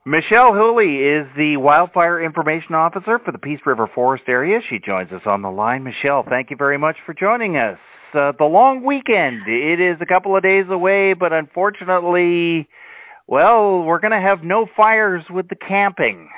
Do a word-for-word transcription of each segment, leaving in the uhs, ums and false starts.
Michelle Hooley is the Wildfire Information Officer for the Peace River Forest area. She joins us on the line. Michelle, thank you very much for joining us. Uh, the long weekend, it is a couple of days away, but unfortunately, well, we're going to have no fires with the camping.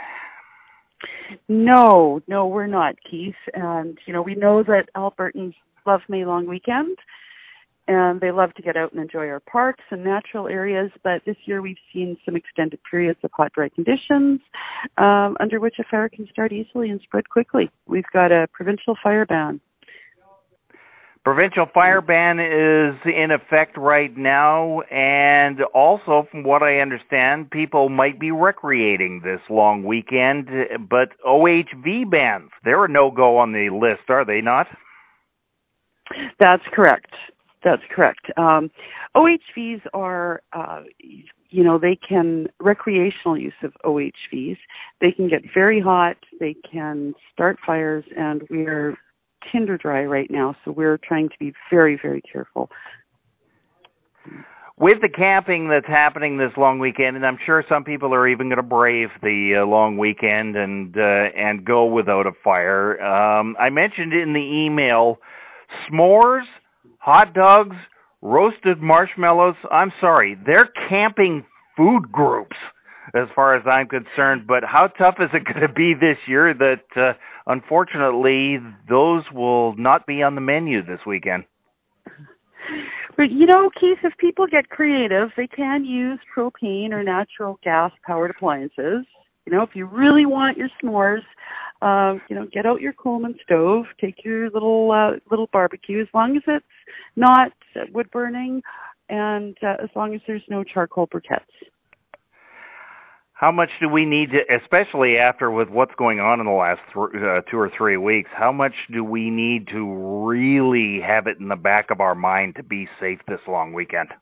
No, no, we're not, Keith. And, you know, we know that Albertans love May long weekend, and they love to get out and enjoy our parks and natural areas, but this year we've seen some extended periods of hot, dry conditions um, under which a fire can start easily and spread quickly. We've got a provincial fire ban. Provincial fire ban is in effect right now, and also, from what I understand, people might be recreating this long weekend, but O H V bans, they're a no-go on the list, are they not? That's correct. That's correct. Um, O H Vs are, uh, you know, they can, recreational use of O H Vs, they can get very hot, they can start fires, and we are tinder dry right now, so we're trying to be very, very careful. With the camping that's happening this long weekend, and I'm sure some people are even going to brave the uh, long weekend and uh, and go without a fire. Um, I mentioned in the email, s'mores, hot dogs, roasted marshmallows. I'm sorry, they're camping food groups as far as I'm concerned, but how tough is it going to be this year that, uh, unfortunately, those will not be on the menu this weekend? But, you know, Keith, if people get creative, they can use propane or natural gas-powered appliances. You know, if you really want your s'mores, um, you know, get out your Coleman stove, take your little uh, little barbecue, as long as it's not wood-burning and uh, as long as there's no charcoal briquettes. How much do we need to, especially after with what's going on in the last th- uh, two or three weeks, how much do we need to really have it in the back of our mind to be safe this long weekend?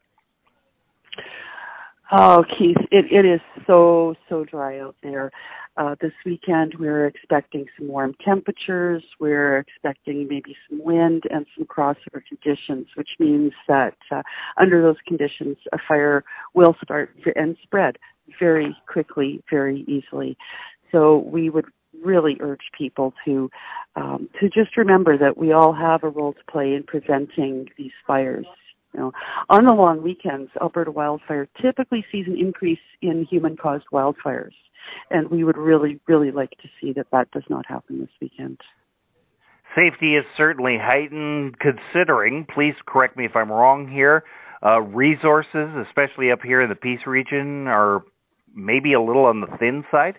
Oh, Keith, it, it is so, so dry out there. Uh, this weekend we're expecting some warm temperatures. We're expecting maybe some wind and some crossover conditions, which means that uh, under those conditions a fire will start and spread very quickly, very easily. So we would really urge people to um, to just remember that we all have a role to play in preventing these fires. You know, on the long weekends, Alberta Wildfire typically sees an increase in human-caused wildfires, and we would really, really like to see that that does not happen this weekend. Safety is certainly heightened considering, please correct me if I'm wrong here, uh, resources, especially up here in the Peace region, are maybe a little on the thin side?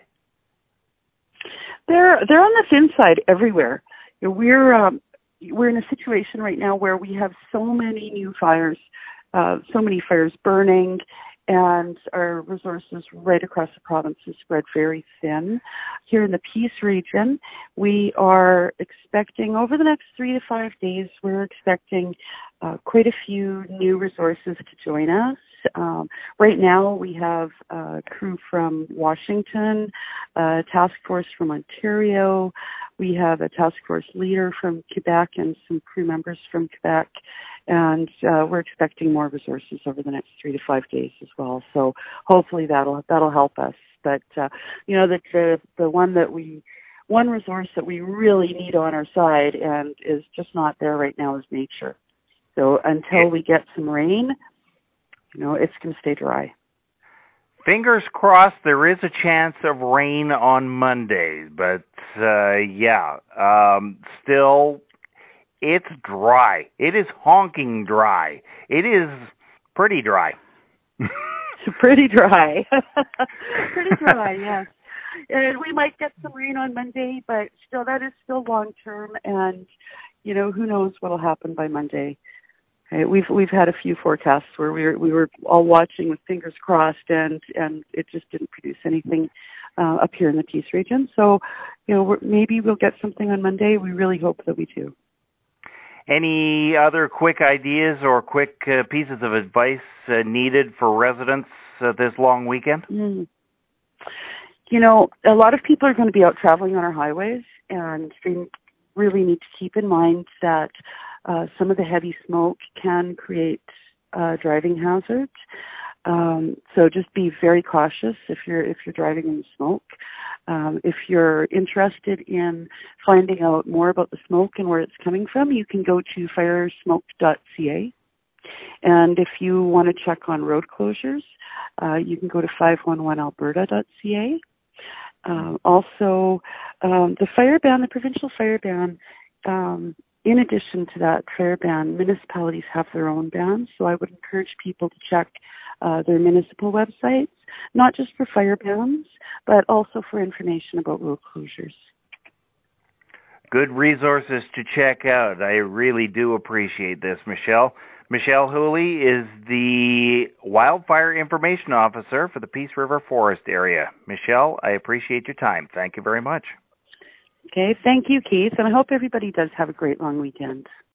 They're they're on the thin side everywhere. You know, we're um, we're in a situation right now where we have so many new fires, uh, so many fires burning, and our resources right across the province is spread very thin. Here in the Peace region, we are expecting over the next three to five days, we're expecting uh, quite a few new resources to join us. Um, right now, we have a crew from Washington, a task force from Ontario. We have a task force leader from Quebec and some crew members from Quebec, and uh, we're expecting more resources over the next three to five days as well. So hopefully that'll that'll help us. But uh, you know, the, the the one that we one resource that we really need on our side and is just not there right now is nature. So until we get some rain, you know, it's going to stay dry. Fingers crossed there is a chance of rain on Monday, but uh, yeah, um, still, it's dry. It is honking dry. It is pretty dry. Pretty dry. Pretty dry, yes. And we might get some rain on Monday, but still, that is still long term, and, you know, who knows what will happen by Monday. Okay, we've we've had a few forecasts where we were we were all watching with fingers crossed, and, and it just didn't produce anything uh, up here in the Peace region. So, you know, we're, maybe we'll get something on Monday. We really hope that we do. Any other quick ideas or quick uh, pieces of advice uh, needed for residents uh, this long weekend? Mm. You know, a lot of people are going to be out traveling on our highways, and they really need to keep in mind that uh, some of the heavy smoke can create uh, driving hazards. Um, so just be very cautious if you're if you're driving in smoke. Um, if you're interested in finding out more about the smoke and where it's coming from, you can go to fire smoke dot c a. And if you want to check on road closures, uh, you can go to five one one alberta dot c a. Uh, also, um, the fire ban, the provincial fire ban, um, in addition to that fire ban, municipalities have their own bans, so I would encourage people to check uh, their municipal websites, not just for fire bans, but also for information about road closures. Good resources to check out. I really do appreciate this, Michelle. Michelle Hooley is the Wildfire Information Officer for the Peace River Forest area. Michelle, I appreciate your time. Thank you very much. Okay, thank you, Keith, and I hope everybody does have a great long weekend.